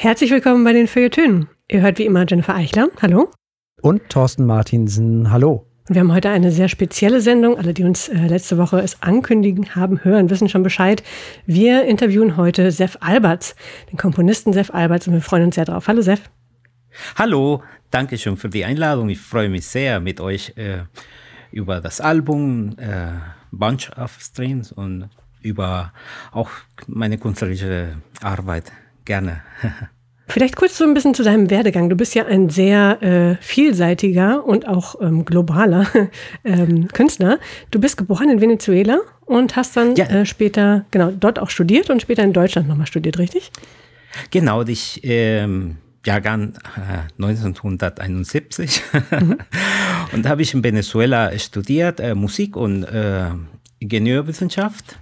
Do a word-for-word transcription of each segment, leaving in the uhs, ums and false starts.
Herzlich willkommen bei den Feuilletönen. Ihr hört wie immer Jennifer Eichler. Hallo. Und Thorsten Martinsen. Hallo. Wir haben heute eine sehr spezielle Sendung. Alle, die uns äh, letzte Woche es ankündigen haben, hören, wissen schon Bescheid. Wir interviewen heute Seff Alberts, den Komponisten Seff Alberts, und wir freuen uns sehr drauf. Hallo Seff. Hallo, danke schön für die Einladung. Ich freue mich sehr, mit euch äh, über das Album äh, Bunch of Strings und über auch meine künstlerische Arbeit gerne. Vielleicht kurz so ein bisschen zu deinem Werdegang. Du bist ja ein sehr äh, vielseitiger und auch ähm, globaler ähm, Künstler. Du bist geboren in Venezuela und hast dann ja. äh, später, genau, dort auch studiert und später in Deutschland nochmal studiert, richtig? Genau, ich ähm, Jahrgang äh, neunzehnhunderteinundsiebzig mhm. und habe ich in Venezuela studiert, äh, Musik und äh, Ingenieurwissenschaft.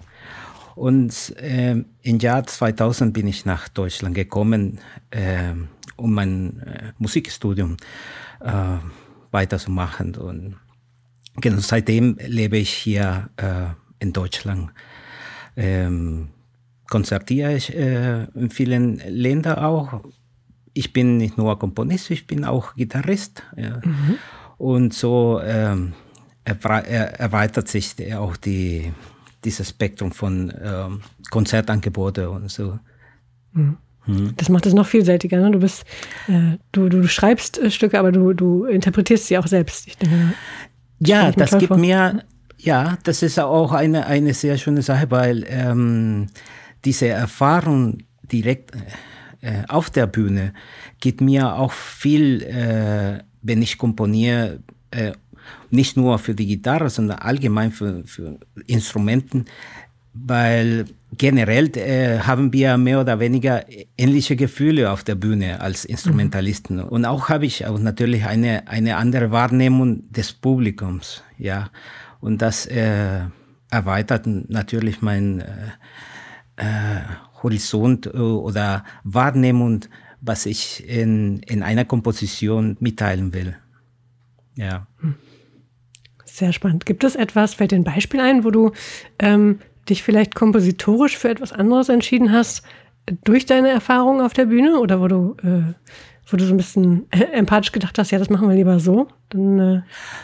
Und äh, im Jahr zweitausend bin ich nach Deutschland gekommen, äh, um mein äh, Musikstudium äh, weiterzumachen. Und genau, seitdem lebe ich hier äh, in Deutschland. Ähm, konzertiere ich äh, in vielen Ländern auch. Ich bin nicht nur Komponist, ich bin auch Gitarrist. Ja. Mhm. Und so ähm, erweitert sich auch die dieses Spektrum von ähm, Konzertangebote und so. Mhm. Mhm. Das macht es noch vielseitiger, ne? Du bist, äh, du, du schreibst äh, Stücke, aber du, du interpretierst sie auch selbst. Ich denke, ja, das gibt vor. mir, ja, das ist auch eine, eine sehr schöne Sache, weil ähm, diese Erfahrung direkt äh, auf der Bühne gibt mir auch viel, äh, wenn ich komponiere, äh, nicht nur für die Gitarre, sondern allgemein für, für Instrumenten, weil generell äh, haben wir mehr oder weniger ähnliche Gefühle auf der Bühne als Instrumentalisten. Mhm. Und auch habe ich auch natürlich eine, eine andere Wahrnehmung des Publikums. Ja. Und das äh, erweitert natürlich mein äh, äh, Horizont oder Wahrnehmung, was ich in, in einer Komposition mitteilen will. Ja. Sehr spannend. Gibt es etwas, fällt dir ein Beispiel ein, wo du ähm, dich vielleicht kompositorisch für etwas anderes entschieden hast, durch deine Erfahrungen auf der Bühne? Oder wo du, äh, wo du so ein bisschen empathisch gedacht hast, ja, das machen wir lieber so? Dann, äh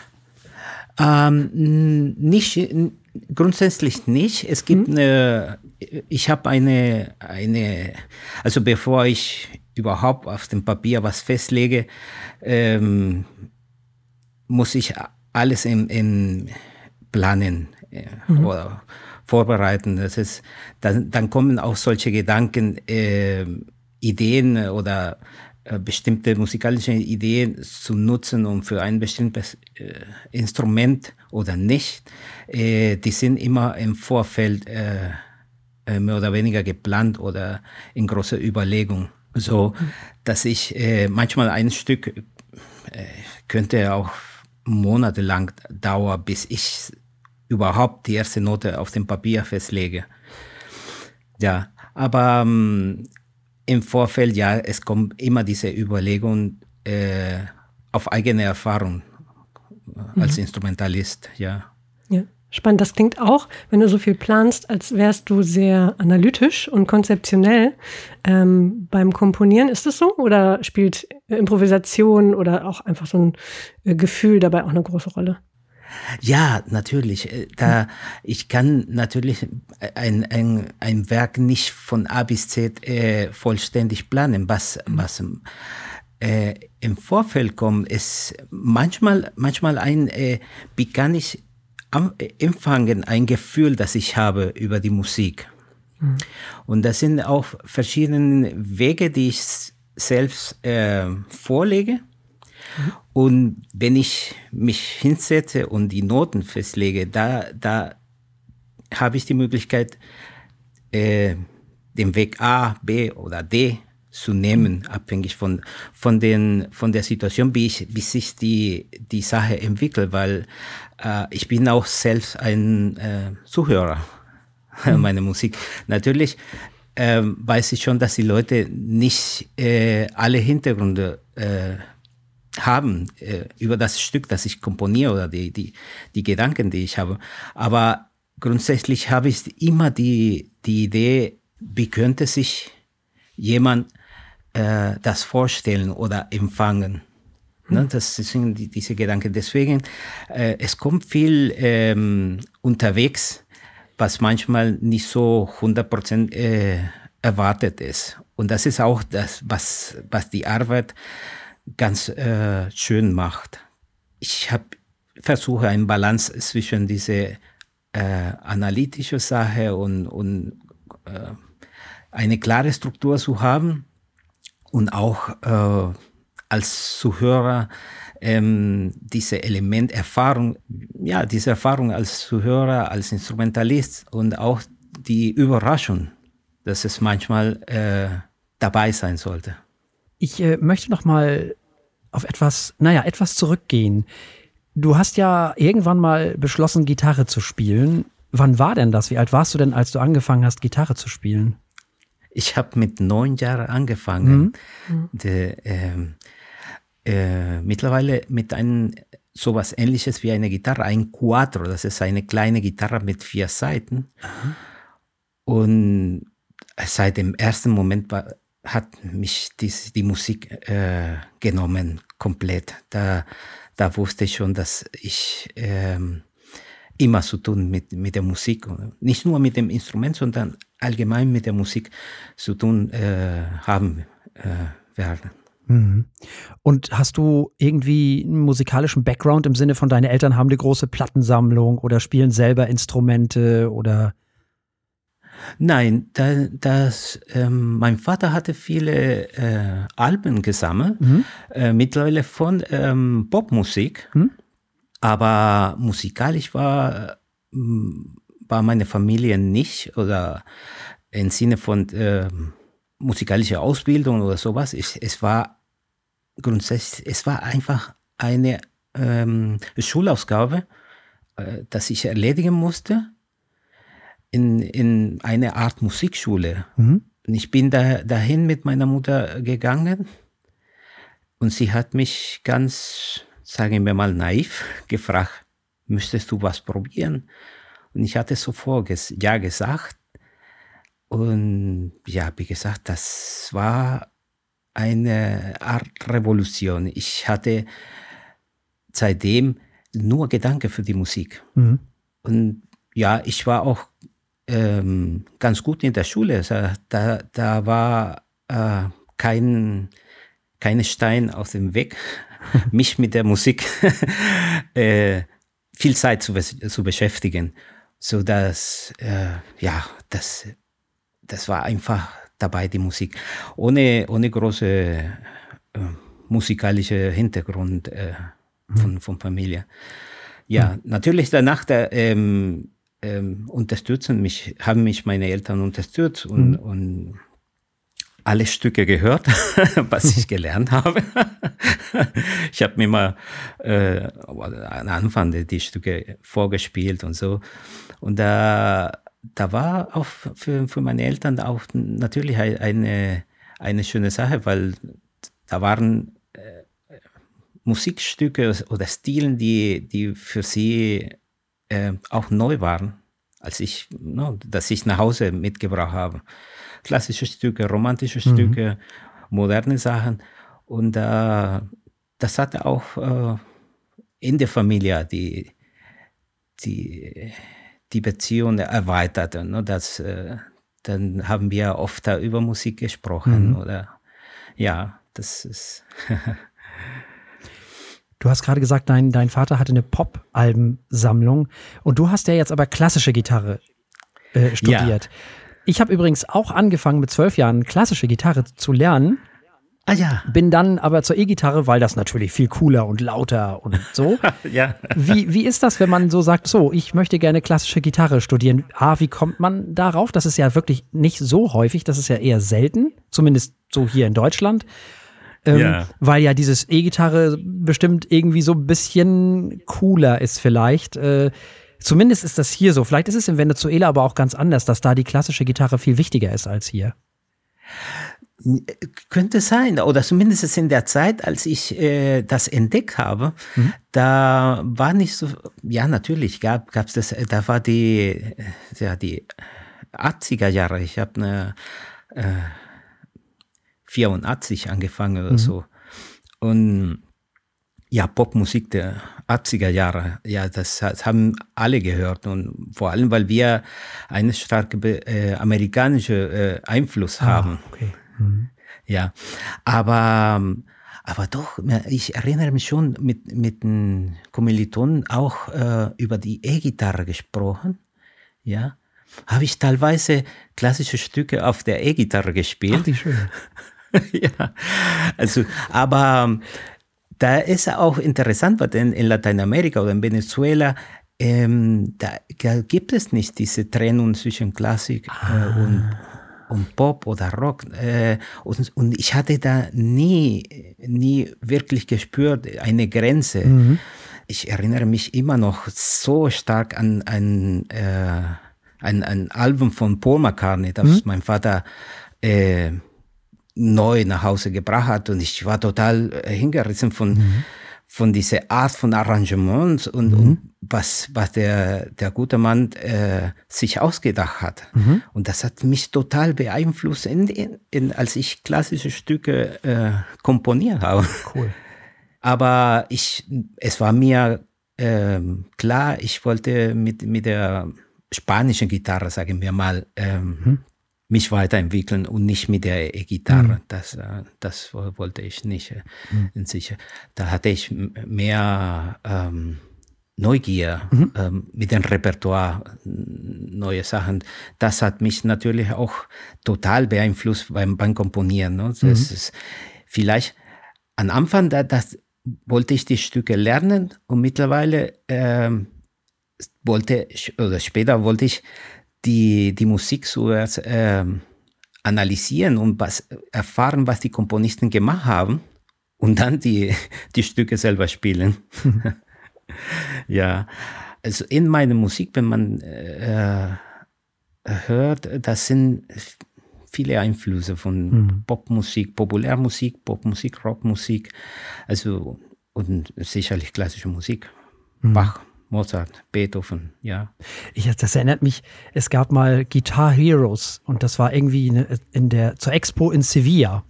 ähm, nicht, grundsätzlich nicht. Es gibt mhm. eine, ich habe eine, eine, also bevor ich überhaupt auf dem Papier was festlege, ähm, muss ich alles im, im Planen äh, mhm. oder vorbereiten. Das ist, dann, dann kommen auch solche Gedanken, äh, Ideen oder äh, bestimmte musikalische Ideen zu nutzen, um für ein bestimmtes äh, Instrument oder nicht. Äh, die sind immer im Vorfeld äh, äh, mehr oder weniger geplant oder in großer Überlegung. So, mhm. dass ich äh, manchmal ein Stück äh, könnte auch monatelang dauern, bis ich überhaupt die erste Note auf dem Papier festlege. Ja, aber ähm, im Vorfeld, ja, es kommt immer diese Überlegung äh, auf eigene Erfahrung äh, als mhm. Instrumentalist, ja. Ja. Spannend, das klingt auch, wenn du so viel planst, als wärst du sehr analytisch und konzeptionell ähm, beim Komponieren. Ist das so? Oder spielt Improvisation oder auch einfach so ein äh, Gefühl dabei auch eine große Rolle? Ja, natürlich. Da, ich kann natürlich ein, ein, ein Werk nicht von A bis Z äh, vollständig planen. Was, was äh, im Vorfeld kommt, ist manchmal, manchmal ein, äh, wie kann ich am empfangen ein Gefühl, das ich habe über die Musik. Mhm. Und das sind auch verschiedene Wege, die ich selbst äh, vorlege. Mhm. Und wenn ich mich hinsetze und die Noten festlege, da, da habe ich die Möglichkeit, äh, den Weg A, B oder D zu nehmen, abhängig von, von, den, von der Situation, wie, ich, wie sich die, die Sache entwickelt, weil äh, ich bin auch selbst ein äh, Zuhörer mhm. meiner Musik. Natürlich äh, weiß ich schon, dass die Leute nicht äh, alle Hintergründe äh, haben äh, über das Stück, das ich komponiere oder die, die, die Gedanken, die ich habe. Aber grundsätzlich habe ich immer die, die Idee, wie könnte sich jemand äh, das vorstellen oder empfangen. Hm. Ne, das sind die, diese Gedanken. Deswegen, äh, es kommt viel ähm, unterwegs, was manchmal nicht so hundert Prozent äh, erwartet ist. Und das ist auch das, was, was die Arbeit ganz äh, schön macht. Ich habe versuche eine Balance zwischen diese äh, analytische Sache und, und äh, eine klare Struktur zu haben und auch äh, als Zuhörer ähm, diese Element Erfahrung, ja, diese Erfahrung als Zuhörer, als Instrumentalist und auch die Überraschung, dass es manchmal äh, dabei sein sollte. Ich äh, möchte noch mal auf etwas, naja, etwas zurückgehen. Du hast ja irgendwann mal beschlossen, Gitarre zu spielen. Wann war denn das? Wie alt warst du denn, als du angefangen hast, Gitarre zu spielen? Ich habe mit neun Jahren angefangen. Mhm. De, ähm, äh, mittlerweile mit einem sowas Ähnliches wie eine Gitarre, ein Quattro. Das ist eine kleine Gitarre mit vier Saiten. Mhm. Und seit dem ersten Moment war, hat mich dies, die Musik äh, genommen, komplett. Da, da wusste ich schon, dass ich ähm, immer zu tun mit, mit der Musik, nicht nur mit dem Instrument, sondern allgemein mit der Musik zu tun äh, haben äh, werden. Mhm. Und hast du irgendwie einen musikalischen Background im Sinne von, deine Eltern haben eine große Plattensammlung oder spielen selber Instrumente oder? Nein, da, das, ähm, mein Vater hatte viele äh, Alben gesammelt, mhm. äh, mittlerweile von ähm, Popmusik, mhm. aber musikalisch war, war meine Familie nicht oder im Sinne von äh, musikalischer Ausbildung oder sowas. Ich, es war grundsätzlich, es war einfach eine ähm, Schulaufgabe, äh, das ich erledigen musste. In, in eine Art Musikschule. Mhm. Und ich bin da, dahin mit meiner Mutter gegangen und sie hat mich ganz, sagen wir mal, naiv gefragt, müsstest du was probieren? Und ich hatte sofort ges- ja gesagt. Und ja, wie gesagt, das war eine Art Revolution. Ich hatte seitdem nur Gedanken für die Musik. Mhm. Und ja, ich war auch ähm, ganz gut in der Schule. Also da, da war äh, kein, kein Stein auf dem Weg, mich mit der Musik äh, viel Zeit zu, zu beschäftigen. So dass, äh, ja, das, das war einfach dabei, die Musik. Ohne, ohne große äh, musikalische Hintergrund äh, von, von Familie. Ja, mhm. natürlich danach, der, ähm, ähm, unterstützen mich, haben mich meine Eltern unterstützt und, mhm. und alle Stücke gehört, was ich gelernt habe. Ich habe mir mal äh, am Anfang die Stücke vorgespielt und so. Und da, da war auch für, für meine Eltern auch natürlich eine, eine schöne Sache, weil da waren äh, Musikstücke oder Stilen, die, die für sie äh, auch neu waren, als ich, no, dass ich nach Hause mitgebracht habe. Klassische Stücke, romantische Stücke, mhm. moderne Sachen. Und äh, das hatte auch äh, in der Familie die, die, die Beziehung erweitert. Ne? Das, äh, dann haben wir oft da über Musik gesprochen. Mhm. Oder ja, das ist. Du hast gerade gesagt, dein, dein Vater hatte eine Pop-Albensammlung und du hast ja jetzt aber klassische Gitarre äh, studiert. Ja. Ich habe übrigens auch angefangen, mit zwölf Jahren klassische Gitarre zu lernen. Ah ja. Bin dann aber zur E-Gitarre, weil das natürlich viel cooler und lauter und so. Ja. Wie, wie ist das, wenn man so sagt, so, ich möchte gerne klassische Gitarre studieren? A, wie kommt man darauf? Das ist ja wirklich nicht so häufig, das ist ja eher selten, zumindest so hier in Deutschland. Ähm, ja. Weil ja dieses E-Gitarre bestimmt irgendwie so ein bisschen cooler ist vielleicht. Äh, zumindest ist das hier so. Vielleicht ist es in Venezuela aber auch ganz anders, dass da die klassische Gitarre viel wichtiger ist als hier. Könnte sein, oder zumindest in der Zeit, als ich äh, das entdeckt habe, mhm. da war nicht so, ja natürlich gab gab's das, da war die, ja die achtziger Jahre, ich habe eine äh, vierundachtzig angefangen oder mhm. so. Und ja, Popmusik der achtziger Jahre, ja, das, das haben alle gehört. Und vor allem, weil wir einen starken äh, amerikanischen äh, Einfluss haben. Ah, okay. Mhm. Ja, aber, aber doch, ich erinnere mich schon mit, mit den Kommilitonen auch äh, über die E-Gitarre gesprochen. Ja, habe ich teilweise klassische Stücke auf der E-Gitarre gespielt. Ach, wie schön. Ja, also, aber da ist auch interessant, weil in, in Lateinamerika oder in Venezuela, ähm, da, da gibt es nicht diese Trennung zwischen Klassik ah. äh, und, und Pop oder Rock. Äh, und, und ich hatte da nie, nie wirklich gespürt, eine Grenze. Mhm. Ich erinnere mich immer noch so stark an ein, äh, ein, ein Album von Paul McCartney, das mhm. mein Vater äh, neu nach Hause gebracht hat, und ich war total äh, hingerissen von, mhm. von dieser Art von Arrangements und, mhm. und was, was der, der gute Mann äh, sich ausgedacht hat. Mhm. Und das hat mich total beeinflusst, in, in, in, als ich klassische Stücke äh, komponiert habe. Cool. Aber ich, es war mir äh, klar, ich wollte mit, mit der spanischen Gitarre, sagen wir mal, ähm, mhm. mich weiterentwickeln und nicht mit der E-Gitarre. Mhm. Das, das wollte ich nicht. Mhm. Sicher. Da hatte ich mehr ähm, Neugier mhm. ähm, mit dem Repertoire, neue Sachen. Das hat mich natürlich auch total beeinflusst beim, beim Komponieren. Ne? Das mhm. ist vielleicht am Anfang, da, das wollte ich die Stücke lernen, und mittlerweile ähm, wollte, oder später wollte ich die, die Musik zuerst äh, analysieren und was, erfahren, was die Komponisten gemacht haben, und dann die, die Stücke selber spielen. Ja, also in meiner Musik, wenn man äh, hört, das sind viele Einflüsse von mhm. Popmusik, Populärmusik, Popmusik, Rockmusik, also und sicherlich klassische Musik, mhm. Bach, Mozart, Beethoven, ja. Ich, das erinnert mich, es gab mal Guitar Heroes, und das war irgendwie in der, zur Expo in Sevilla.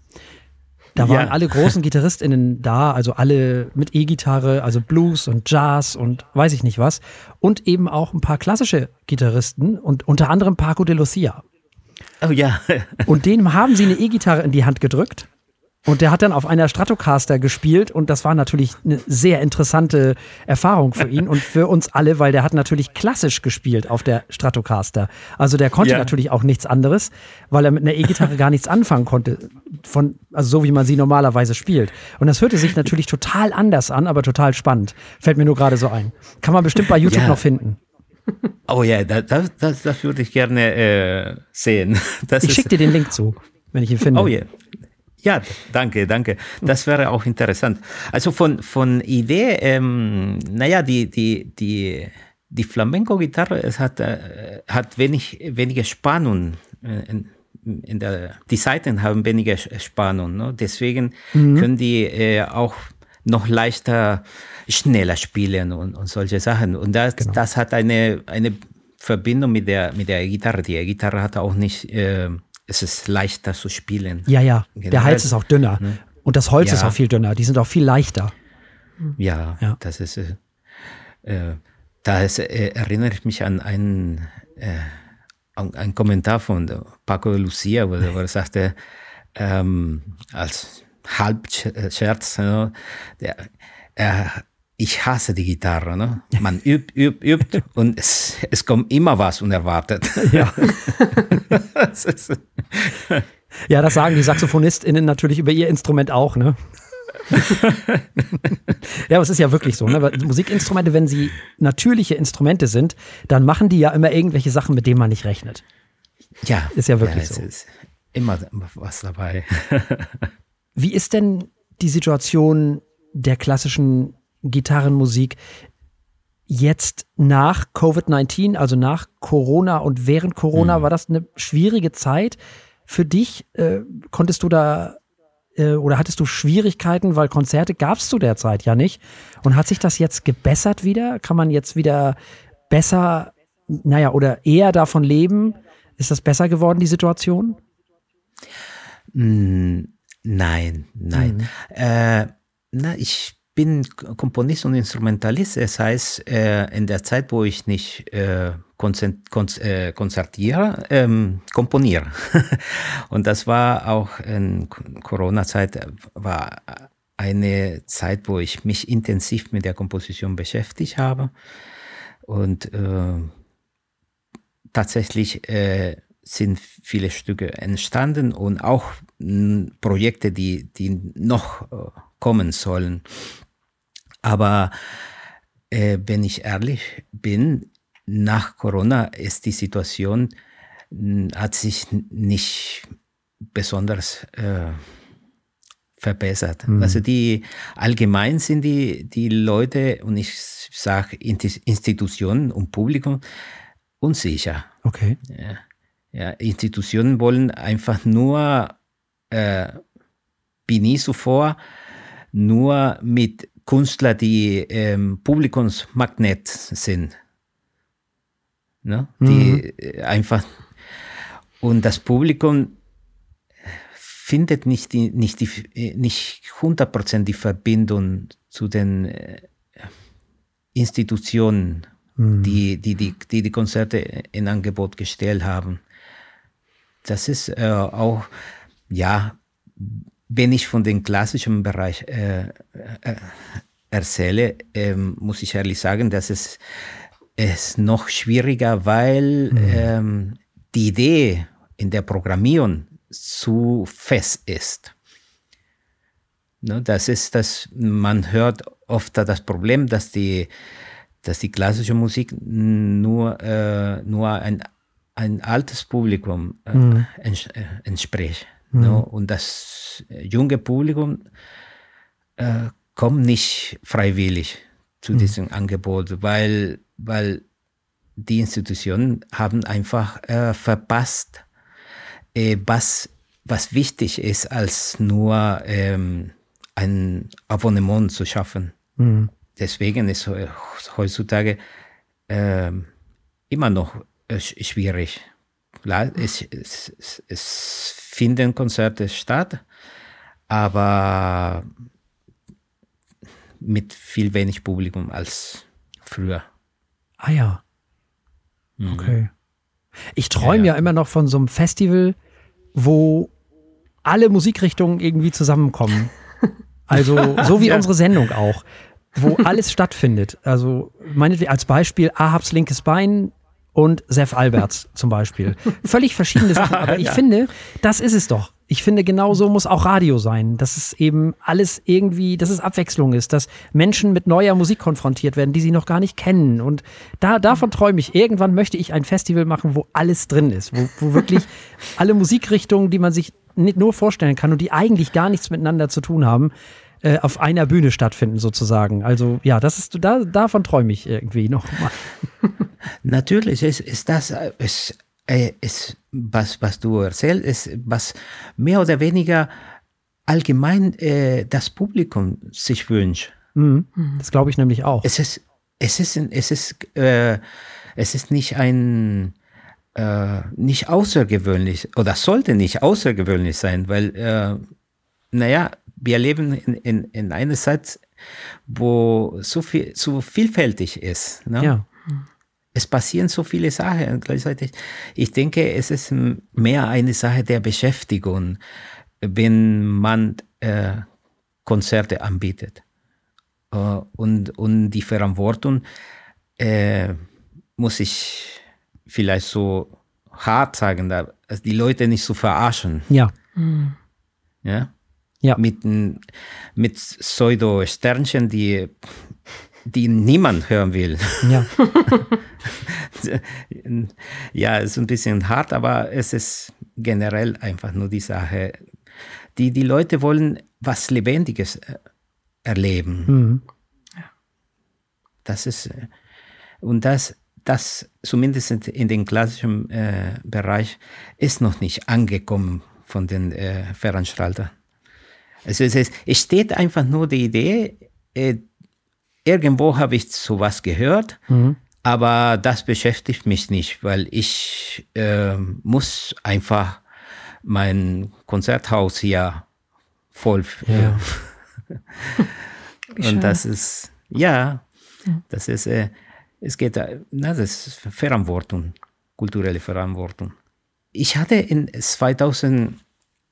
Da waren ja. alle großen GitarristInnen da, also alle mit E-Gitarre, also Blues und Jazz und weiß ich nicht was. Und eben auch ein paar klassische Gitarristen und unter anderem Paco de Lucia. Oh ja. Und dem haben sie eine E-Gitarre in die Hand gedrückt. Und der hat dann auf einer Stratocaster gespielt, und das war natürlich eine sehr interessante Erfahrung für ihn und für uns alle, weil der hat natürlich klassisch gespielt auf der Stratocaster. Also der konnte ja. natürlich auch nichts anderes, weil er mit einer E-Gitarre gar nichts anfangen konnte, von, also so wie man sie normalerweise spielt. Und das hörte sich natürlich total anders an, aber total spannend. Fällt mir nur gerade so ein. Kann man bestimmt bei YouTube ja. noch finden. Oh ja, das, das, das würde ich gerne äh, sehen. Das ich schicke dir den Link zu, wenn ich ihn finde. Oh ja. Ja, danke, danke. Das wäre auch interessant. Also von, von Idee, ähm, naja, die, die, die, die Flamenco-Gitarre, es hat, äh, hat wenig, weniger Spannung. Äh, in, in der, die Saiten haben weniger Spannung. Ne? Deswegen mhm. können die äh, auch noch leichter, schneller spielen und, und solche Sachen. Und das, genau. das hat eine, eine Verbindung mit der, mit der Gitarre. Die Gitarre hat auch nicht... Äh, es ist leichter zu spielen. Ja, ja. Generell. Der Hals ist auch dünner. Ne? Und das Holz ja. ist auch viel dünner. Die sind auch viel leichter. Ja, ja. das ist, äh, äh, da ist, äh, erinnere ich mich an einen, äh, an einen Kommentar von Paco de Lucia, wo, wo er sagte, ähm, als Halbscherz, you know, der, äh, ich hasse die Gitarre. Ne? Man übt, übt, übt und es, es kommt immer was unerwartet. Ja. das ist, ja, das sagen die SaxophonistInnen natürlich über ihr Instrument auch, ne? Ja, aber es ist ja wirklich so, ne? Weil Musikinstrumente, wenn sie natürliche Instrumente sind, dann machen die ja immer irgendwelche Sachen, mit denen man nicht rechnet. Ja. Ist ja wirklich ja, es so. Ist immer was dabei. Wie ist denn die Situation der klassischen Gitarrenmusik jetzt nach Covid neunzehn, also nach Corona und während Corona? Mhm. War das eine schwierige Zeit für dich? Äh, konntest du da äh, oder hattest du Schwierigkeiten, weil Konzerte gab es zu der Zeit ja nicht? Und hat sich das jetzt gebessert wieder? Kann man jetzt wieder besser, naja, oder eher davon leben? Ist das besser geworden, die Situation? Nein, nein. Mhm. Äh, na, ich bin Komponist und Instrumentalist. Das heißt, äh, in der Zeit, wo ich nicht äh, konzert, konz, äh, konzertiere, ähm, komponiere. Und das war auch in Corona-Zeit, war eine Zeit, wo ich mich intensiv mit der Komposition beschäftigt habe. Und äh, tatsächlich äh, sind viele Stücke entstanden und auch mh, Projekte, die, die noch äh, kommen sollen. Aber äh, wenn ich ehrlich bin, nach Corona ist die Situation, mh, hat sich nicht besonders äh, verbessert. Mhm. Also die allgemein sind die, die Leute, und ich sage Institutionen und Publikum, unsicher. Okay. Ja. Ja, Institutionen wollen einfach nur, äh, wie nie zuvor, nur mit Künstlern, die ähm, Publikumsmagnet sind. Ne? Die mhm. einfach, und das Publikum findet nicht die, nicht die, nicht hundert Prozent die Verbindung zu den äh, Institutionen, mhm. die, die, die, die die Konzerte in Angebot gestellt haben. Das ist äh, auch, ja, wenn ich von dem klassischen Bereich äh, äh, erzähle, äh, muss ich ehrlich sagen, dass es, es noch schwieriger, weil mhm. ähm, die Idee in der Programmierung zu fest ist. Ne, das ist das, man hört oft das Problem, dass die, dass die klassische Musik nur, äh, nur ein ein altes Publikum äh, mhm. ents äh, entspricht. Mhm. No? Und das junge Publikum äh, kommt nicht freiwillig zu mhm. diesem Angebot, weil, weil die Institutionen haben einfach äh, verpasst, äh, was, was wichtig ist, als nur ähm, ein Abonnement zu schaffen. Mhm. Deswegen ist äh, heutzutage äh, immer noch schwierig. Es, es, es finden Konzerte statt, aber mit viel wenig Publikum als früher. Ah ja. Okay. Mhm. Ich träume ja, ja. ja immer noch von so einem Festival, wo alle Musikrichtungen irgendwie zusammenkommen. Also so wie ja. unsere Sendung auch, wo alles stattfindet. Also meinetwegen als Beispiel Ahabs linkes Bein und Seff Alberts zum Beispiel. Völlig verschiedene Sachen, aber ich ja. finde, das ist es doch. Ich finde, genau so muss auch Radio sein, dass es eben alles irgendwie, dass es Abwechslung ist, dass Menschen mit neuer Musik konfrontiert werden, die sie noch gar nicht kennen. Und da, davon träume ich. Irgendwann möchte ich ein Festival machen, wo alles drin ist, wo, wo wirklich alle Musikrichtungen, die man sich nicht nur vorstellen kann und die eigentlich gar nichts miteinander zu tun haben, äh, auf einer Bühne stattfinden sozusagen. Also ja, das ist, da, davon träume ich irgendwie noch mal. Natürlich ist, ist das ist, ist, was, was du erzählst, ist, was mehr oder weniger allgemein äh, das Publikum sich wünscht. Mhm. Das glaube ich nämlich auch. Es ist, es ist, es ist, äh, es ist nicht ein äh, nicht außergewöhnlich oder sollte nicht außergewöhnlich sein, weil äh, naja, wir leben in, in, in einer Zeit, wo so viel, so vielfältig ist. Ne? Ja. Es passieren so viele Sachen gleichzeitig. Ich denke, es ist mehr eine Sache der Beschäftigung, wenn man äh, Konzerte anbietet. Äh, und, und die Verantwortung äh, muss ich vielleicht so hart sagen, da, also die Leute nicht zu verarschen. Ja. Mhm. Ja? Ja. Mit, mit Pseudo-Sternchen, die die niemand hören will. Ja. Ja, ist ein bisschen hart, aber es ist generell einfach nur die Sache. Die, die Leute wollen was Lebendiges erleben. Mhm. Das ist, und das, das zumindest in dem klassischen äh, Bereich ist noch nicht angekommen von den äh, Veranstaltern. Also es, ist, es steht einfach nur die Idee, äh, irgendwo habe ich sowas gehört, mhm. aber das beschäftigt mich nicht, weil ich äh, muss einfach mein Konzerthaus hier voll. Ja. Und das ist, ja, das ist, äh, es geht, na, das ist Verantwortung, kulturelle Verantwortung. Ich hatte in zweitausendneun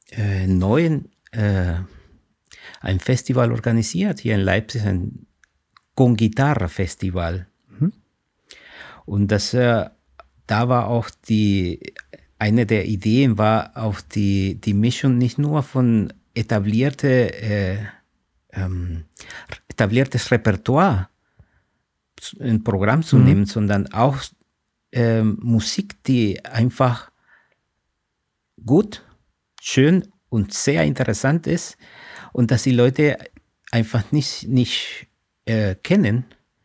äh, ein Festival organisiert hier in Leipzig, ein Con Guitarra Festival. Mhm. Und das, äh, da war auch die, eine der Ideen war auch die, die Mischung nicht nur von etablierte, äh, ähm, etabliertes Repertoire ein Programm zu mhm. nehmen, sondern auch äh, Musik, die einfach gut, schön und sehr interessant ist und dass die Leute einfach nicht, nicht äh, kennen.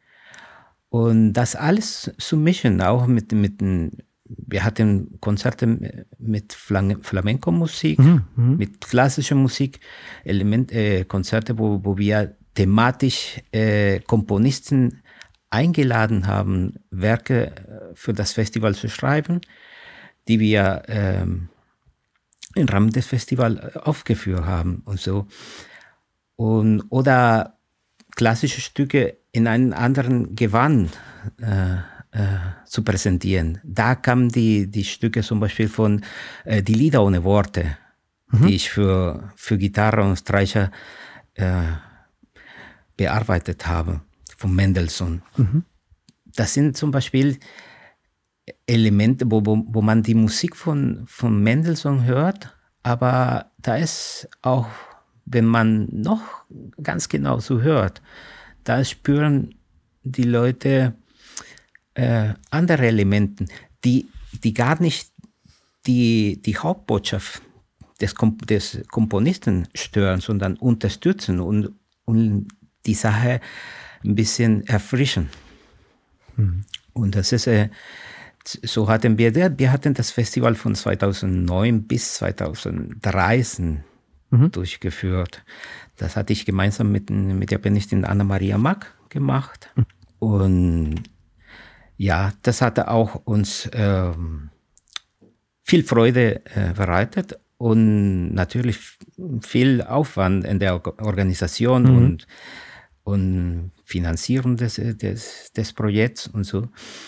Und das alles zu mischen, auch mit, mit wir hatten Konzerte mit Flamenco-Musik, mhm. mit klassischer Musik, Element, äh, Konzerte, wo, wo wir thematisch äh, Komponisten eingeladen haben, Werke für das Festival zu schreiben, die wir ähm, im Rahmen des Festivals aufgeführt haben und so. Und, oder klassische Stücke in einem anderen Gewand äh, äh, zu präsentieren. Da kamen die, die Stücke zum Beispiel von äh, Die Lieder ohne Worte, mhm. die ich für, für Gitarre und Streicher äh, bearbeitet habe. Von Mendelssohn. Mhm. Das sind zum Beispiel Elemente, wo, wo, wo man die Musik von, von Mendelssohn hört, aber da ist auch, wenn man noch ganz genau so hört, da spüren die Leute äh, andere Elemente, die, die gar nicht die, die Hauptbotschaft des, Komp- des Komponisten stören, sondern unterstützen und, und die Sache ein bisschen erfrischen. Mhm. Und das ist, äh, so hatten wir, wir hatten das Festival von zweitausendneun bis zweitausenddreizehn mhm. durchgeführt. Das hatte ich gemeinsam mit, mit der Pianistin Anna-Maria Mack gemacht. Mhm. Und ja, das hatte auch uns ähm, viel Freude äh, bereitet und natürlich viel Aufwand in der Organisation mhm. und und Finanzierung des, des, des Projekts und so.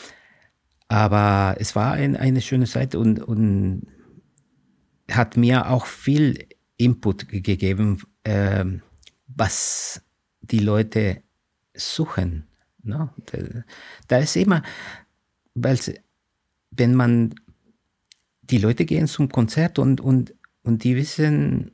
Aber es war ein, eine schöne Zeit und, und hat mir auch viel Input gegeben, äh, was die Leute suchen. Ne? Da, da ist immer, weil wenn man, die Leute gehen zum Konzert und, und, und die wissen,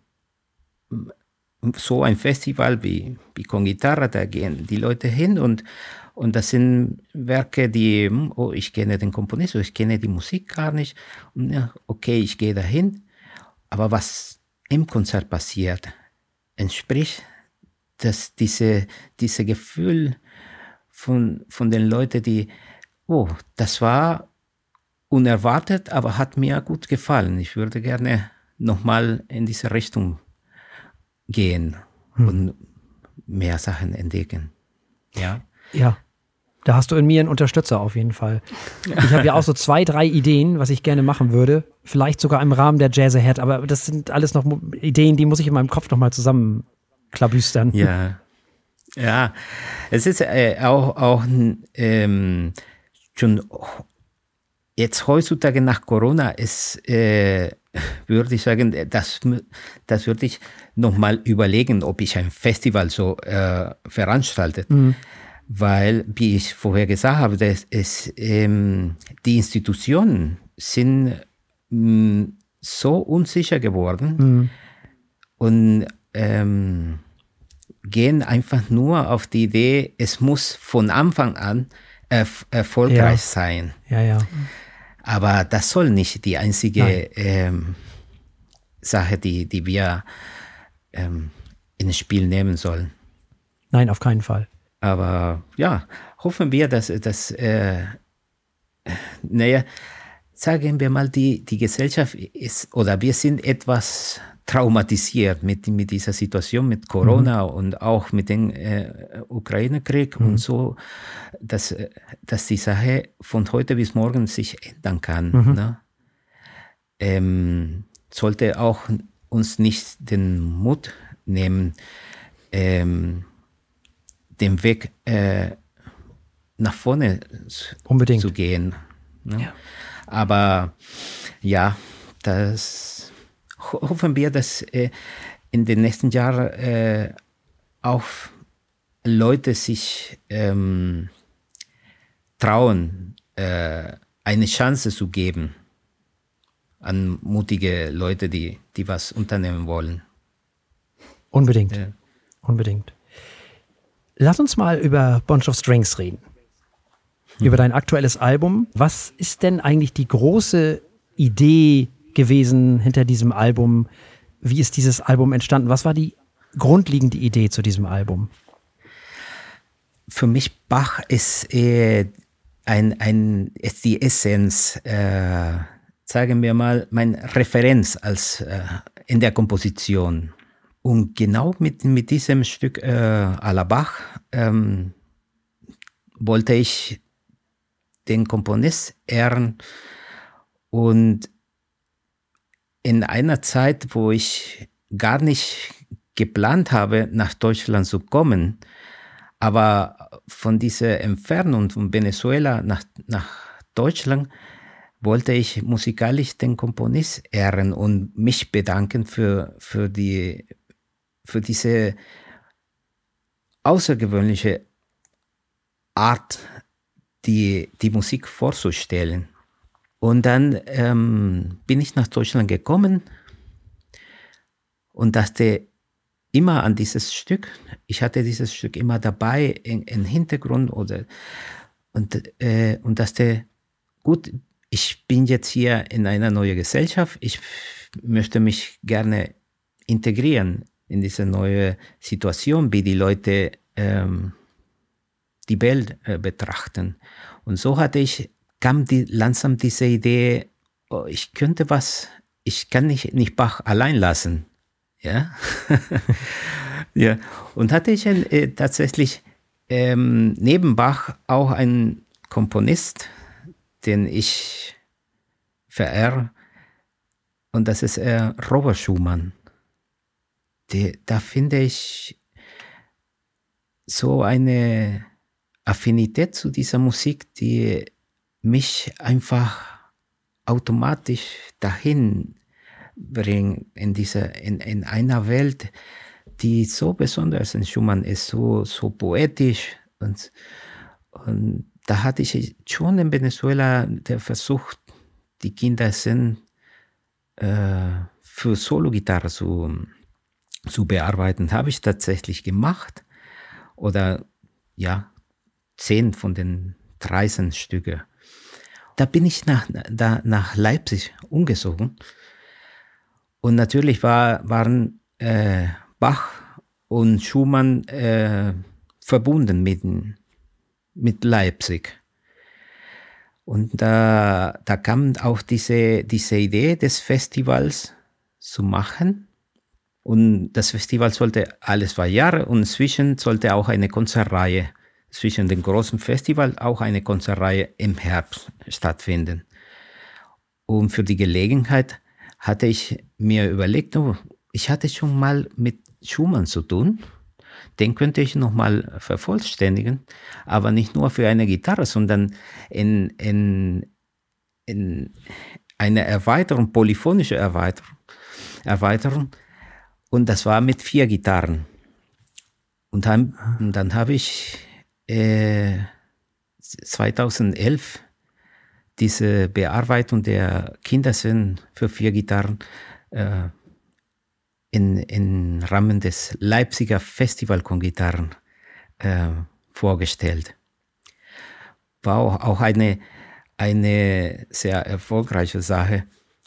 so ein Festival wie, wie Con Guitarra, da gehen die Leute hin und, und das sind Werke, die, oh, ich kenne den Komponisten, ich kenne die Musik gar nicht. Und ja, okay, ich gehe dahin, aber was im Konzert passiert, entspricht dass diese, diese Gefühl von, von den Leuten, die, oh, das war unerwartet, aber hat mir gut gefallen. Ich würde gerne nochmal in diese Richtung gehen hm. und mehr Sachen entdecken. Ja. Ja. Da hast du in mir einen Unterstützer auf jeden Fall. Ich habe ja auch so zwei, drei Ideen, was ich gerne machen würde. Vielleicht sogar im Rahmen der Jazz Ahead, aber das sind alles noch Ideen, die muss ich in meinem Kopf nochmal zusammenklabüstern. Ja. Ja. Es ist äh, auch, auch ähm, schon jetzt heutzutage nach Corona ist, äh, würde ich sagen, das, das würde ich nochmal überlegen, ob ich ein Festival so äh, veranstaltet. Mhm. Weil, wie ich vorher gesagt habe, das ist, ähm, die Institutionen sind mh, so unsicher geworden mhm. und ähm, gehen einfach nur auf die Idee, es muss von Anfang an erf- erfolgreich ja. sein. Ja, ja. Aber das soll nicht die einzige ähm, Sache, die, die wir ähm, ins Spiel nehmen sollen. Nein, auf keinen Fall. Aber ja, hoffen wir, dass, dass äh, naja, sagen wir mal, die, die Gesellschaft ist, oder wir sind etwas traumatisiert mit, mit dieser Situation, mit Corona mhm. und auch mit dem äh, Ukraine-Krieg mhm. und so, dass, dass die Sache von heute bis morgen sich ändern kann. Mhm. Ne? Ähm, sollte auch uns nicht den Mut nehmen, ähm, den Weg äh, nach vorne Unbedingt. zu gehen. Ne? Ja. Aber ja, das ho- hoffen wir, dass äh, in den nächsten Jahren äh, auch Leute sich ähm, trauen, äh, eine Chance zu geben an mutige Leute, die, die was unternehmen wollen. Unbedingt. Ja. Unbedingt. Lass uns mal über Bunch of Strings reden. Über dein aktuelles Album. Was ist denn eigentlich die große Idee gewesen hinter diesem Album? Wie ist dieses Album entstanden? Was war die grundlegende Idee zu diesem Album? Für mich Bach ist äh, ein, ein, ist die Essenz, äh, sagen wir mal, meine Referenz als, äh, in der Komposition. Und genau mit, mit diesem Stück äh, à la Bach ähm, wollte ich den Komponist ehren. Und in einer Zeit, wo ich gar nicht geplant habe, nach Deutschland zu kommen, aber von dieser Entfernung von Venezuela nach, nach Deutschland wollte ich musikalisch den Komponist ehren und mich bedanken für, für, die, für diese außergewöhnliche Art, die, die Musik vorzustellen. Und dann ähm, bin ich nach Deutschland gekommen und dachte immer an dieses Stück. Ich hatte dieses Stück immer dabei im Hintergrund oder und, äh, und dachte, gut, ich bin jetzt hier in einer neuen Gesellschaft. Ich möchte mich gerne integrieren in diese neue Situation, wie die Leute ähm, die Welt äh, betrachten. Und so hatte ich, kam die, langsam diese Idee, oh, ich könnte was, ich kann nicht, nicht Bach allein lassen. Ja, ja. Und hatte ich ein, äh, tatsächlich ähm, neben Bach auch einen Komponist, den ich verehre, und das ist äh, Robert Schumann. Die, da finde ich so eine Affinität zu dieser Musik, die mich einfach automatisch dahin bringt, in, dieser, in, in einer Welt, die so besonders in Schumann ist, so, so poetisch. Und, und da hatte ich schon in Venezuela der Versuch, die Kinder sind äh, für Solo-Gitarre zu, zu bearbeiten. Habe ich tatsächlich gemacht. Oder ja, zehn von den dreizehn Stücke. Da bin ich nach, da, nach Leipzig umgezogen. Und natürlich war, waren äh, Bach und Schumann äh, verbunden mit, mit Leipzig. Und da, da kam auch diese, diese Idee des Festivals zu machen. Und das Festival sollte alle zwei Jahre und inzwischen sollte auch eine Konzertreihe zwischen dem großen Festival auch eine Konzertreihe im Herbst stattfinden. Und für die Gelegenheit hatte ich mir überlegt, oh, ich hatte schon mal mit Schumann zu tun, den könnte ich nochmal vervollständigen, aber nicht nur für eine Gitarre, sondern in, in, in eine Erweiterung, polyphonische Erweiterung, Erweiterung. Und das war mit vier Gitarren. Und dann, und dann habe ich äh, zweitausendelf diese Bearbeitung der Kindersinn für vier Gitarren äh, in, in Rahmen des Leipziger Festival von Gitarren äh, vorgestellt. War auch, auch eine, eine sehr erfolgreiche Sache.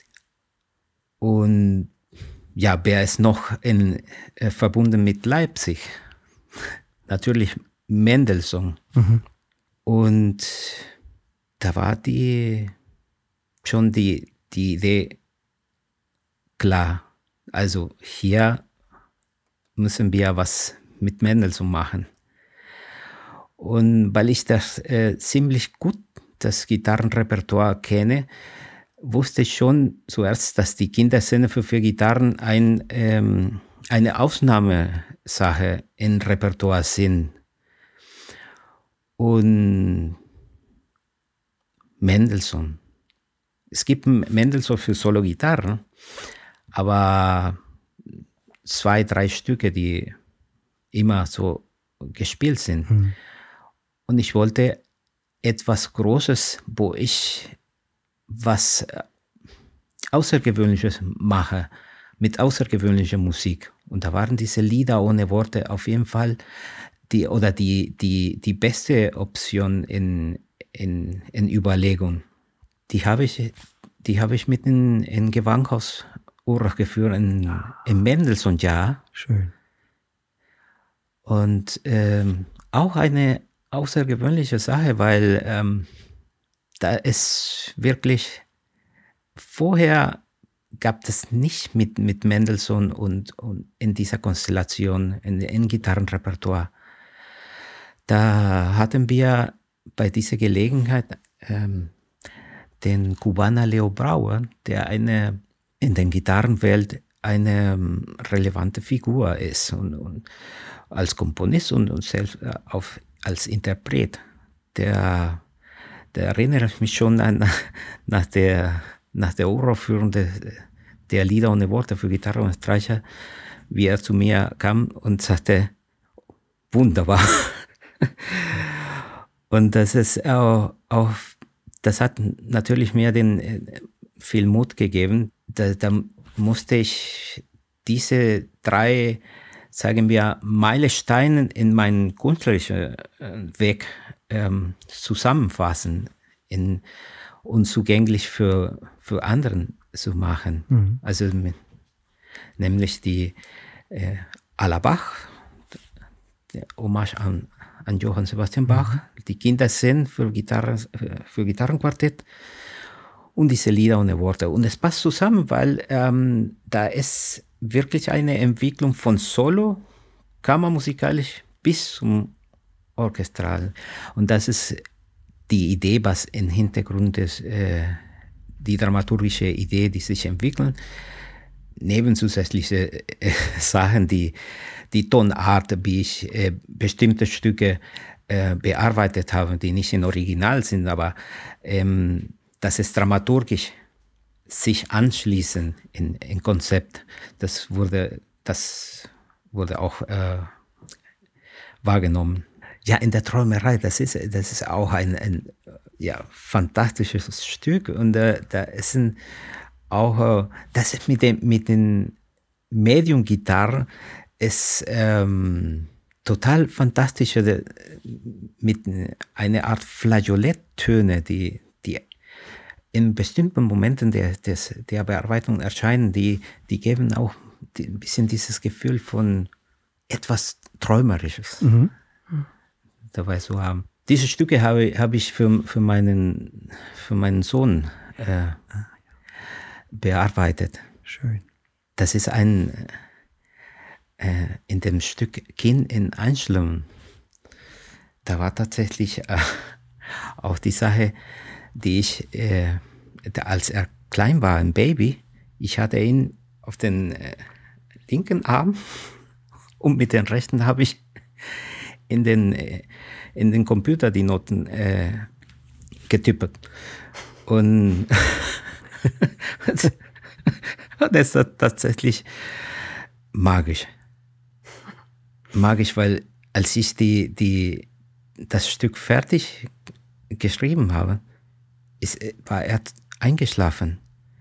Und ja, wer ist noch in, äh, verbunden mit Leipzig? Natürlich Mendelssohn. Mhm. Und da war die schon die, die Idee klar. Also hier müssen wir was mit Mendelssohn machen. Und weil ich das äh, ziemlich gut, das Gitarrenrepertoire kenne, wusste ich schon zuerst, dass die Kinderszene für vier Gitarren ein, ähm, eine Ausnahmesache im Repertoire sind. Und Mendelssohn. Es gibt Mendelssohn für Solo-Gitarre, aber zwei, drei Stücke, die immer so gespielt sind. Mhm. Und ich wollte etwas Großes, wo ich was Außergewöhnliches mache, mit außergewöhnlicher Musik. Und da waren diese Lieder ohne Worte auf jeden Fall die, oder die, die, die beste Option in, in, in Überlegung. Die habe ich, die habe ich mit in, in Gewandhaus Urach geführt, in, ah. im Mendelssohn-Jahr. Schön. Und ähm, auch eine außergewöhnliche Sache, weil ähm, da ist wirklich, vorher gab es nicht mit, mit Mendelssohn und, und in dieser Konstellation, in, in Gitarrenrepertoire. Da hatten wir bei dieser Gelegenheit ähm, den Kubaner Leo Brauer, der eine in der Gitarrenwelt eine um, relevante Figur ist und, und als Komponist und, und selbst äh, auf, als Interpret. Der, der erinnert mich schon an nach der nach der Uraufführung der, der Lieder ohne Worte für Gitarre und Streicher, wie er zu mir kam und sagte, wunderbar. Und das ist auch, auch, das hat natürlich mir den äh, viel Mut gegeben. Da, da musste ich diese drei, sagen wir, Meilensteine in meinen künstlerischen äh, Weg ähm, zusammenfassen in, und zugänglich für, für anderen zu machen. Mhm. Also mit, nämlich die äh, à la Bach, der Hommage an, an Johann Sebastian Bach, mhm. die Kindersinn für, Gitarren, für Gitarrenquartett und diese Lieder ohne Worte. Und es passt zusammen, weil ähm, da ist wirklich eine Entwicklung von Solo, kammermusikalisch bis zum Orchestral. Und das ist die Idee, was im Hintergrund ist, äh, die dramaturgische Idee, die sich entwickeln, neben zusätzliche äh, Sachen, die die Tonart, wie ich äh, bestimmte Stücke äh, bearbeitet habe, die nicht im Original sind, aber ähm, dass es dramaturgisch sich anschließen in, in Konzept, das wurde, das wurde auch äh, wahrgenommen. Ja, in der Träumerei, das ist, das ist auch ein, ein ja, fantastisches Stück. Und äh, da ist ein, auch, äh, das ist mit dem, mit den Medium-Gitarren ist ähm, total fantastisch, äh, mit einer Art Flageoletttöne, die, die in bestimmten Momenten der, des, der Bearbeitung erscheinen, die, die geben auch die, ein bisschen dieses Gefühl von etwas Träumerisches. Mhm. Dabei zu haben. Diese Stücke habe, habe ich für, für, meinen, für meinen Sohn äh, bearbeitet. Schön. Das ist ein, äh, in dem Stück Kind in Einstellung, da war tatsächlich äh, auch die Sache, die ich, äh, als er klein war, ein Baby, ich hatte ihn auf den äh, linken Arm und mit den rechten habe ich in den, in den Computer die Noten äh, getippt. Und das ist tatsächlich magisch. Magisch, weil als ich die, die, das Stück fertig geschrieben habe, ist, war er eingeschlafen.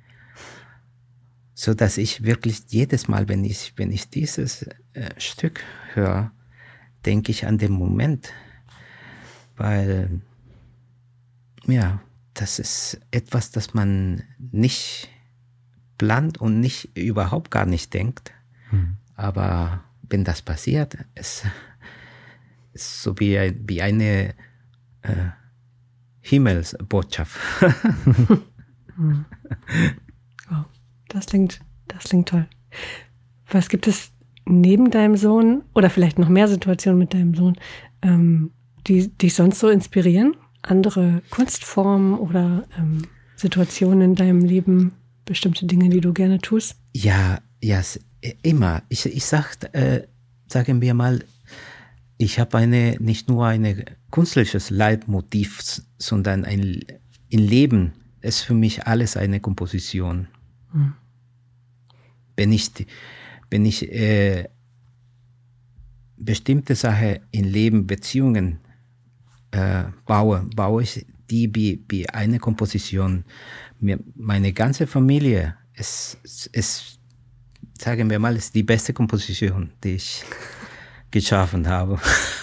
So dass ich wirklich jedes Mal, wenn ich, wenn ich dieses äh, Stück höre, denke ich an den Moment, weil, ja, das ist etwas, das man nicht plant und nicht, überhaupt gar nicht denkt. Hm. Aber wenn das passiert, es ist so wie, wie eine äh, Himmelsbotschaft. Hm. Wow, das klingt, das klingt toll. Was gibt es neben deinem Sohn oder vielleicht noch mehr Situationen mit deinem Sohn, ähm, die dich sonst so inspirieren? Andere Kunstformen oder ähm, Situationen in deinem Leben, bestimmte Dinge, die du gerne tust? Ja, ja, immer. Ich, ich sag, äh, sagen wir mal, ich habe eine nicht nur ein künstlerisches Leitmotiv, sondern ein im Leben ist für mich alles eine Komposition. Hm. Wenn ich, wenn ich äh, bestimmte Sachen im Leben, Beziehungen äh, baue, baue ich die wie, wie eine Komposition. Mir, meine ganze Familie ist, ist, sagen wir mal, ist die beste Komposition, die ich geschaffen habe.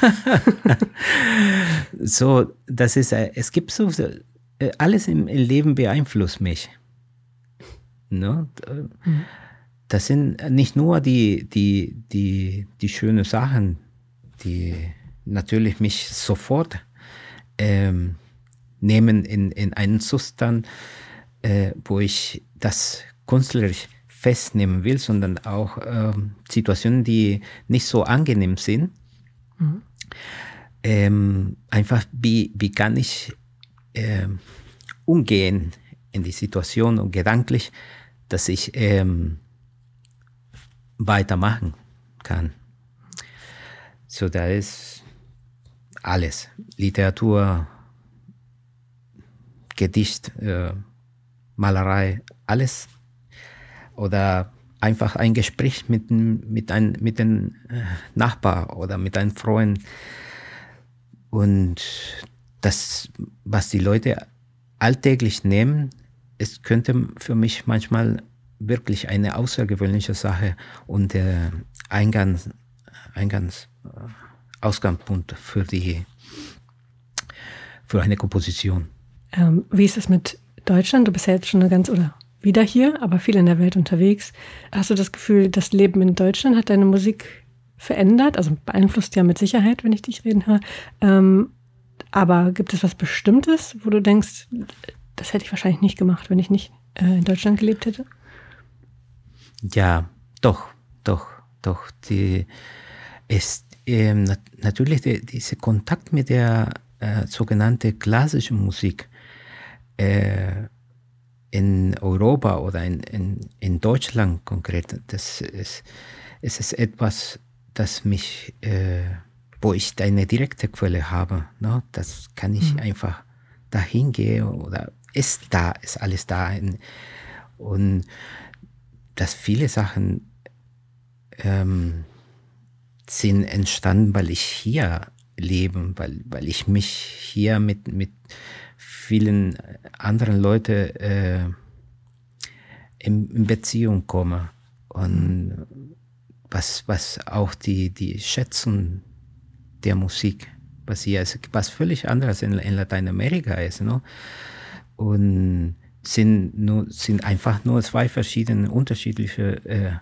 So, das ist, es gibt so, alles im Leben beeinflusst mich. No? Mhm. Das sind nicht nur die, die, die, die schönen Sachen, die natürlich mich sofort ähm, nehmen in, in einen Zustand, äh, wo ich das künstlerisch festnehmen will, sondern auch ähm, Situationen, die nicht so angenehm sind. Mhm. Ähm, einfach, wie, wie kann ich ähm, umgehen in die Situation und gedanklich, dass ich ähm, weitermachen kann. So, da ist alles. Literatur, Gedicht, äh, Malerei, alles. Oder einfach ein Gespräch mit, mit, ein, mit einem Nachbar oder mit einem Freund. Und das, was die Leute alltäglich nehmen, es könnte für mich manchmal wirklich eine außergewöhnliche Sache und der Eingangs, Eingangs, Ausgangspunkt für die, für eine Komposition. Ähm, wie ist es mit Deutschland? Du bist ja jetzt schon eine ganz, oder wieder hier, aber viel in der Welt unterwegs. Hast du das Gefühl, das Leben in Deutschland hat deine Musik verändert? Also beeinflusst ja mit Sicherheit, wenn ich dich reden höre. Ähm, aber gibt es was Bestimmtes, wo du denkst, das hätte ich wahrscheinlich nicht gemacht, wenn ich nicht äh, in Deutschland gelebt hätte? Ja, doch, doch, doch. Die ist ähm, nat- natürlich die, dieser Kontakt mit der äh, sogenannten klassischen Musik äh, in Europa oder in, in, in Deutschland konkret, das ist, es ist etwas, das mich, äh, wo ich eine direkte Quelle habe. Ne? Das kann ich mhm. einfach dahin gehen oder ist da, ist alles da. Und dass viele Sachen ähm, sind entstanden, weil ich hier lebe, weil, weil ich mich hier mit, mit vielen anderen Leuten äh, in, in Beziehung komme. Und was, was auch die, die Schätzung der Musik, was hier ist, was völlig anderes in, in Lateinamerika ist. Ne? Und sind, nur, sind einfach nur zwei verschiedene, unterschiedliche äh,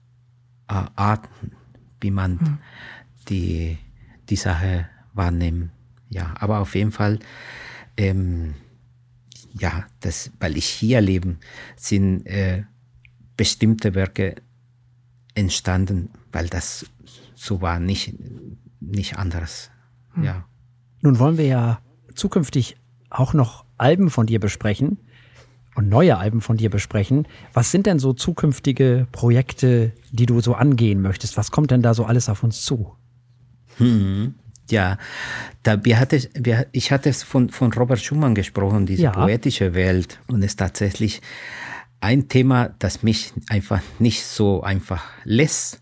Arten, wie man hm. die, die Sache wahrnimmt. Ja, aber auf jeden Fall, ähm, ja, das, weil ich hier lebe, sind äh, bestimmte Werke entstanden, weil das so war, nicht, nicht anderes. Hm. Ja. Nun wollen wir ja zukünftig auch noch Alben von dir besprechen und neue Alben von dir besprechen. Was sind denn so zukünftige Projekte, die du so angehen möchtest? Was kommt denn da so alles auf uns zu? Hm, ja, da, wir hatte, wir, ich hatte von, von Robert Schumann gesprochen, diese ja. poetische Welt. Und es ist tatsächlich ein Thema, das mich einfach nicht so einfach lässt.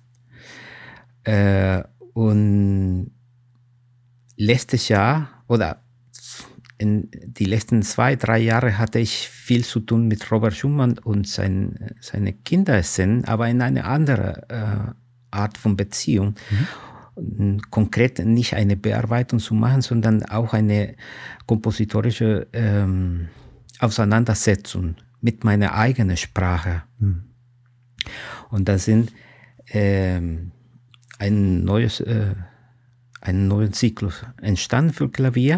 Äh, und letztes Jahr oder in die letzten zwei, drei Jahre hatte ich viel zu tun mit Robert Schumann und sein, seine Kinderszenen, aber in eine andere äh, Art von Beziehung. Mhm. Konkret nicht eine Bearbeitung zu machen, sondern auch eine kompositorische ähm, Auseinandersetzung mit meiner eigenen Sprache. Mhm. Und da sind ähm, ein neues, äh, einen neuen Zyklus entstanden für Klavier.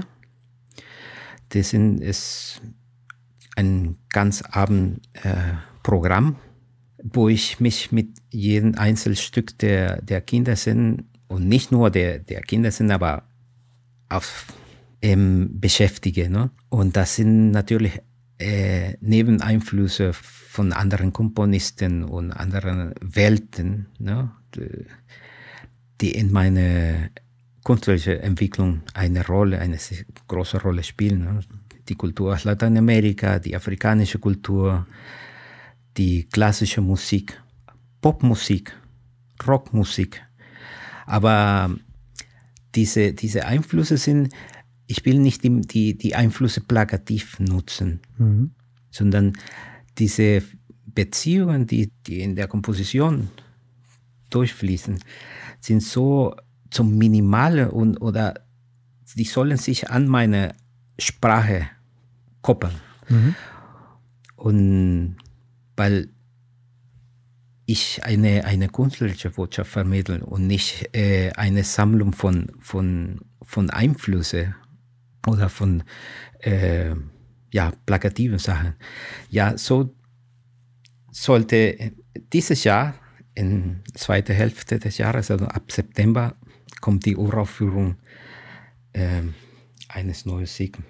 Das ist ein ganz Abendprogramm, äh, wo ich mich mit jedem Einzelstück der, der Kindersinn und nicht nur der, der Kindersinn, aber auf, ähm, beschäftige. Ne? Und das sind natürlich äh, neben Einflüsse von anderen Komponisten und anderen Welten, ne, die, die in meine künstlerische Entwicklung eine Rolle, eine große Rolle spielen. Ne? Die Kultur aus Lateinamerika, die afrikanische Kultur, die klassische Musik, Popmusik, Rockmusik. Aber diese, diese Einflüsse sind, ich will nicht die, die, die Einflüsse plakativ nutzen, mhm. sondern diese Beziehungen, die, die in der Komposition durchfließen, sind so zum Minimale und oder die sollen sich an meine Sprache koppeln. Mhm. Und weil ich eine, eine künstlerische Botschaft vermittle und nicht äh, eine Sammlung von, von, von Einflüssen oder von äh, ja, plakativen Sachen. Ja, so sollte dieses Jahr, in der zweiten Hälfte des Jahres, also ab September, kommt die Uraufführung äh, eines neuen Musikens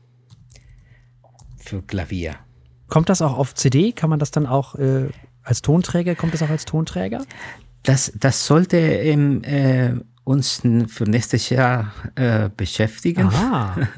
für Klavier. Kommt das auch auf C D? Kann man das dann auch äh, als Tonträger, kommt das auch als Tonträger? Das, das sollte ähm, äh, uns für nächstes Jahr äh, beschäftigen. Ah.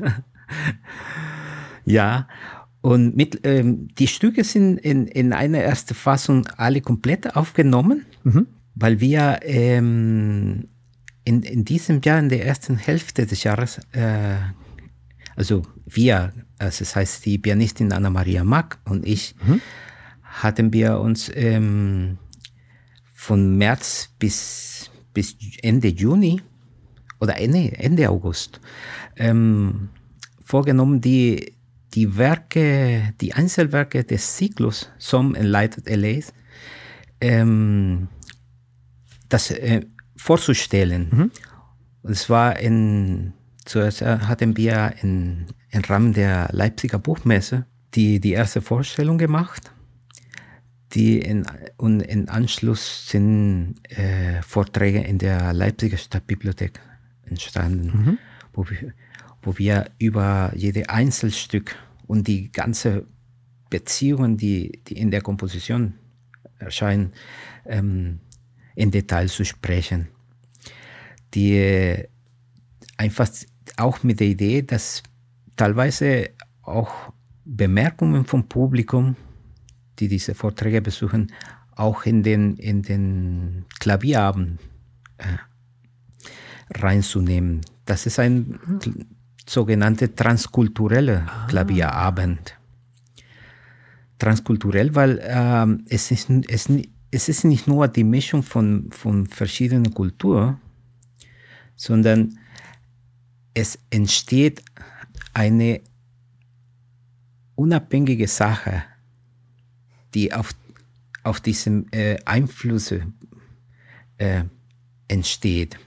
Ja, und mit, ähm, die Stücke sind in, in einer ersten Fassung alle komplett aufgenommen, mhm. weil wir ähm, in, in diesem Jahr, in der ersten Hälfte des Jahres, äh, also wir, also das heißt die Pianistin Anna-Maria Mack und ich, mhm. hatten wir uns ähm, von März bis, bis Ende Juni oder Ende, Ende August ähm, vorgenommen, die, die Werke, die Einzelwerke des Zyklus Some Enlightened L As ähm, das äh, vorzustellen. Mhm. Und zwar in, zuerst hatten wir in, im Rahmen der Leipziger Buchmesse die, die erste Vorstellung gemacht. Die in, und im Anschluss sind äh, Vorträge in der Leipziger Stadtbibliothek entstanden, mhm. wo, wir, wo wir über jedes Einzelstück und die ganze Beziehungen, die, die in der Komposition erscheinen, ähm, in Detail zu sprechen. Die äh, einfach auch mit der Idee, dass teilweise auch Bemerkungen vom Publikum, die diese Vorträge besuchen, auch in den, in den Klavierabend äh, reinzunehmen. Das ist ein mhm. sogenannter transkultureller ah. Klavierabend. Transkulturell, weil ähm, es, ist, es, es ist nicht nur die Mischung von, von verschiedenen Kulturen, sondern es entsteht eine unabhängige Sache, die auf, auf diesen äh, Einflüsse äh, entsteht.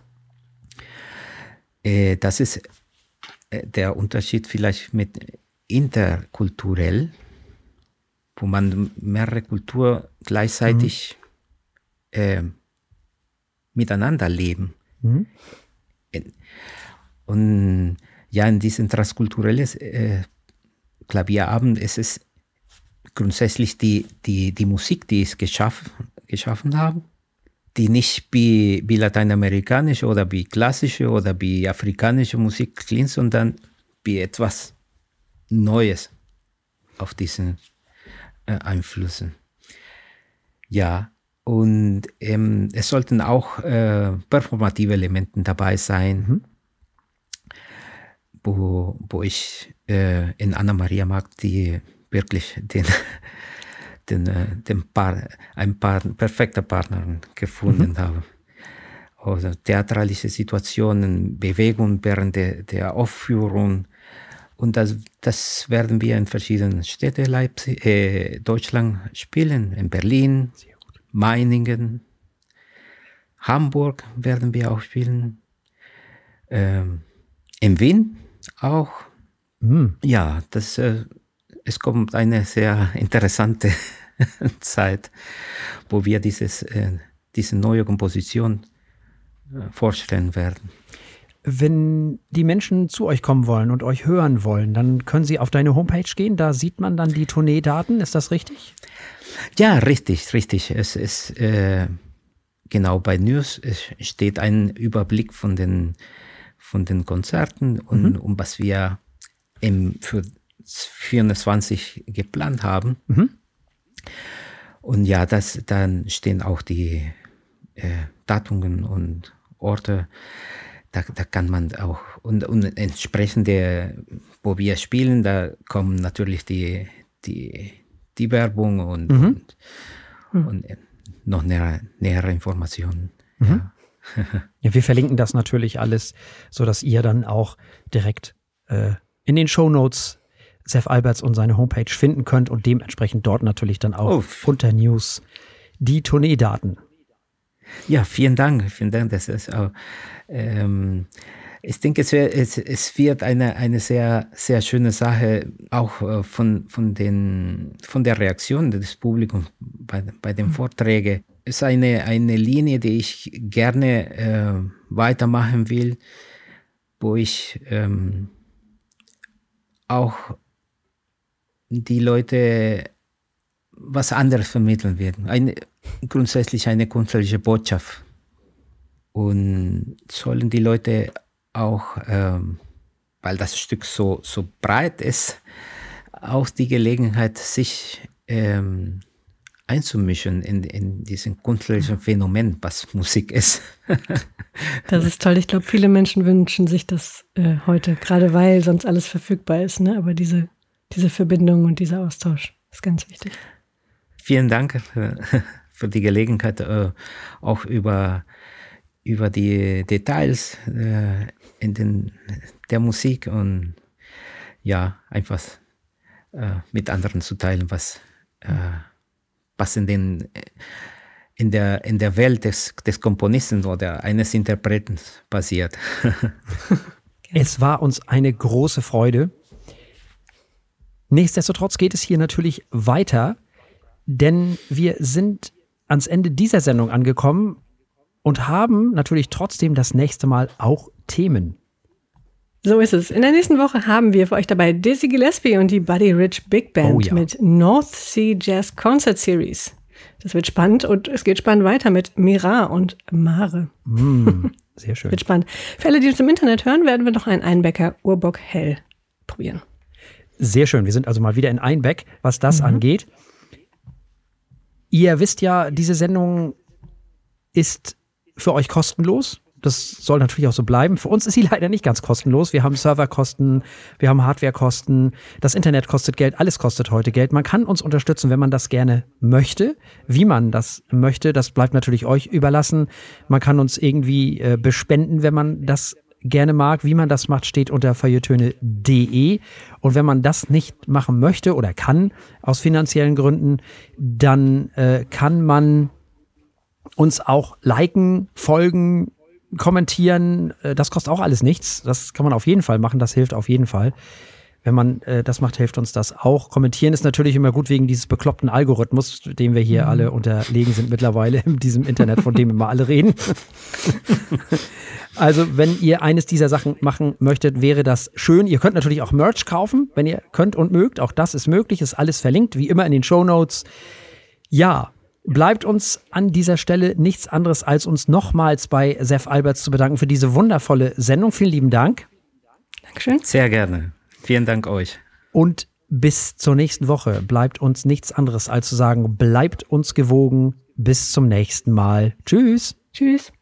Äh, das ist äh, der Unterschied vielleicht mit interkulturell, wo man mehrere Kulturen gleichzeitig mhm. äh, miteinander leben. Mhm. Und ja, in diesem transkulturellen äh, Klavierabend ist es grundsätzlich die, die, die Musik, die ich geschaffen, geschaffen habe, die nicht wie, wie lateinamerikanische oder wie klassische oder wie afrikanische Musik klingt, sondern wie etwas Neues auf diesen äh, Einflüssen. Ja, und ähm, es sollten auch äh, performative Elemente dabei sein, mhm. wo, wo ich äh, in Anna-Maria Mack die wirklich den, den, den Paar, ein paar perfekte Partner gefunden mhm. habe. Also theatralische Situationen, Bewegungen während der, der Aufführung. Und das, das werden wir in verschiedenen Städten Leipzig, äh, Deutschland spielen. In Berlin, Meiningen, Hamburg werden wir auch spielen. Ähm, in Wien auch. Mhm. Ja, das äh, es kommt eine sehr interessante Zeit, wo wir dieses, äh, diese neue Komposition äh, vorstellen werden. Wenn die Menschen zu euch kommen wollen und euch hören wollen, dann können sie auf deine Homepage gehen. Da sieht man dann die Tourneedaten. Ist das richtig? Ja, richtig, richtig. Es ist äh, genau bei News es steht ein Überblick von den, von den Konzerten und mhm. um was wir im, für vierundzwanzig geplant haben. Mhm. Und ja, das, dann stehen auch die äh, Datungen und Orte. Da, da kann man auch, und, und entsprechend der, wo wir spielen, da kommen natürlich die, die, die Werbung und, mhm. und, mhm. und noch näher, nähere Informationen. Mhm. Ja. Ja, wir verlinken das natürlich alles, sodass ihr dann auch direkt äh, in den Shownotes Sepp Alberts und seine Homepage finden könnt und dementsprechend dort natürlich dann auch oh. unter News die Tourneedaten. Ja, vielen Dank, vielen Dank. Das ist auch, ähm, ich denke, es, wär, es, es wird eine, eine sehr, sehr schöne Sache, auch äh, von, von, den, von der Reaktion des Publikums bei, bei den Vorträgen. Es ist eine, eine Linie, die ich gerne äh, weitermachen will, wo ich ähm, auch die Leute was anderes vermitteln werden. Eine, grundsätzlich eine künstlerische Botschaft. Und sollen die Leute auch, ähm, weil das Stück so, so breit ist, auch die Gelegenheit, sich ähm, einzumischen in, in diesen künstlerischen Phänomen, was Musik ist. Das ist toll. Ich glaube, viele Menschen wünschen sich das äh, heute, gerade weil sonst alles verfügbar ist. Ne? Aber diese, diese Verbindung und dieser Austausch ist ganz wichtig. Vielen Dank für, für die Gelegenheit, äh, auch über, über die Details äh, in den, der Musik und ja, einfach äh, mit anderen zu teilen, was, äh, was in, den, in, der, in der Welt des, des Komponisten oder eines Interpreten passiert. Es war uns eine große Freude. Nichtsdestotrotz geht es hier natürlich weiter. Denn wir sind ans Ende dieser Sendung angekommen und haben natürlich trotzdem das nächste Mal auch Themen. So ist es. In der nächsten Woche haben wir für euch dabei Dizzy Gillespie und die Buddy Rich Big Band oh, ja. mit North Sea Jazz Concert Series. Das wird spannend und es geht spannend weiter mit Mira und Mare. Mm, sehr schön. Wird spannend. Für alle, die uns im Internet hören, werden wir noch einen Einbecker Urbock Hell probieren. Sehr schön. Wir sind also mal wieder in Einbeck, was das mhm. angeht. Ihr wisst ja, diese Sendung ist für euch kostenlos. Das soll natürlich auch so bleiben. Für uns ist sie leider nicht ganz kostenlos. Wir haben Serverkosten, wir haben Hardwarekosten, das Internet kostet Geld, alles kostet heute Geld. Man kann uns unterstützen, wenn man das gerne möchte. Wie man das möchte, das bleibt natürlich euch überlassen. Man kann uns irgendwie äh, bespenden, wenn man das gerne mag. Wie man das macht, steht unter feuilletöne punkt de. Und wenn man das nicht machen möchte oder kann, aus finanziellen Gründen, dann äh, kann man uns auch liken, folgen, kommentieren. Äh, das kostet auch alles nichts. Das kann man auf jeden Fall machen. Das hilft auf jeden Fall. Wenn man äh, das macht, hilft uns das auch. Kommentieren ist natürlich immer gut wegen dieses bekloppten Algorithmus, dem wir hier mhm. alle unterlegen sind mittlerweile in diesem Internet, von dem immer alle reden. Also, wenn ihr eines dieser Sachen machen möchtet, wäre das schön. Ihr könnt natürlich auch Merch kaufen, wenn ihr könnt und mögt. Auch das ist möglich, ist alles verlinkt, wie immer in den Shownotes. Ja, bleibt uns an dieser Stelle nichts anderes, als uns nochmals bei Sepp Alberts zu bedanken für diese wundervolle Sendung. Vielen lieben Dank. Dankeschön. Sehr gerne. Vielen Dank euch. Und bis zur nächsten Woche bleibt uns nichts anderes, als zu sagen, bleibt uns gewogen. Bis zum nächsten Mal. Tschüss. Tschüss.